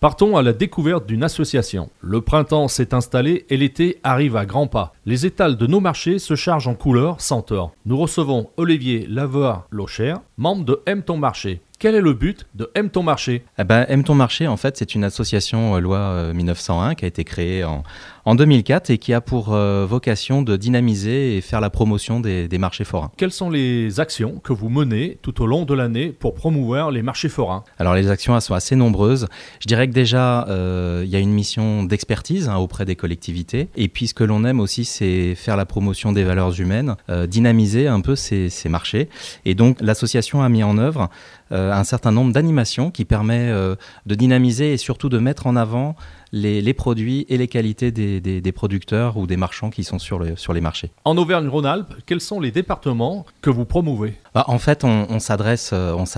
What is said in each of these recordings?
Partons à la découverte d'une association. Le printemps s'est installé et l'été arrive à grands pas. Les étals de nos marchés se chargent en couleurs sans tort. Nous recevons Olivier Laver-Locher, membre de Aime ton marché. Quel est le but de Aime ton marché ? Aime ton marché, en fait, c'est une association loi 1901 qui a été créée en 2004 et qui a pour vocation de dynamiser et faire la promotion des marchés forains. Quelles sont les actions que vous menez tout au long de l'année pour promouvoir les marchés forains ? Alors les actions, elles sont assez nombreuses. Je dirais que déjà, il y a une mission d'expertise auprès des collectivités. Et puis ce que l'on aime aussi, c'est faire la promotion des valeurs humaines, dynamiser un peu ces marchés. Et donc l'association a mis en œuvre un certain nombre d'animations qui permet de dynamiser et surtout de mettre en avant les produits et les qualités des producteurs ou des marchands qui sont sur les marchés. En Auvergne-Rhône-Alpes, quels sont les départements que vous promouvez ? En fait, on s'adresse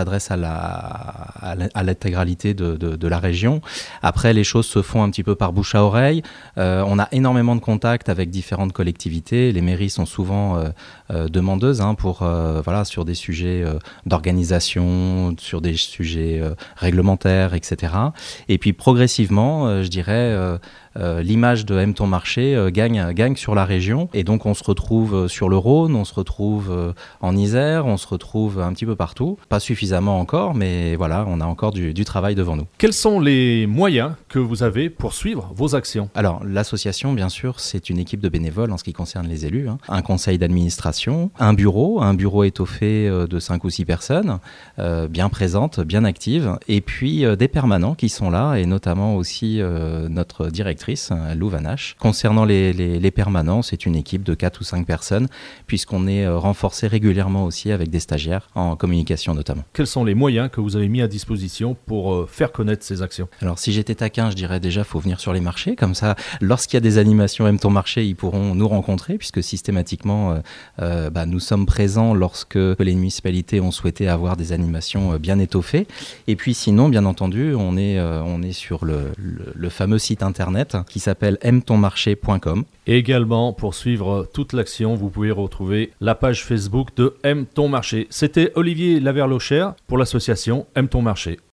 à l'intégralité de la région. Après, les choses se font un petit peu par bouche à oreille. On a énormément de contacts avec différentes collectivités. Les mairies sont souvent demandeuses sur des sujets d'organisation, sur des sujets réglementaires, etc. Et puis progressivement, je dirais, l'image de Aime ton marché gagne sur la région. Et donc on se retrouve sur le Rhône, on se retrouve en Isère, on se retrouve un petit peu partout. Pas suffisamment encore, mais voilà, on a encore du travail devant nous. Quels sont les moyens que vous avez pour suivre vos actions ? Alors l'association, bien sûr, c'est une équipe de bénévoles en ce qui concerne les élus. Un conseil d'administration, un bureau étoffé de 5 ou 6 personnes, bien présentes, bien actives. Et puis des permanents qui sont là, et notamment aussi notre directrice, Lou Vanache. Concernant les permanents, c'est une équipe de 4 ou 5 personnes, puisqu'on est renforcé régulièrement aussi avec des stagiaires, en communication notamment. Quels sont les moyens que vous avez mis à disposition pour faire connaître ces actions ? Alors si j'étais taquin, je dirais déjà faut venir sur les marchés, comme ça, lorsqu'il y a des animations Aime ton marché, ils pourront nous rencontrer, puisque systématiquement, nous sommes présents lorsque les municipalités ont souhaité avoir des animations bien étoffées. Et puis sinon, bien entendu, on est sur le fameux site internet qui s'appelle aimetonmarché.com. Et également, pour suivre toute l'action, vous pouvez retrouver la page Facebook de Aime ton marché. C'était Olivier Laver-Locher pour l'association Aime ton marché.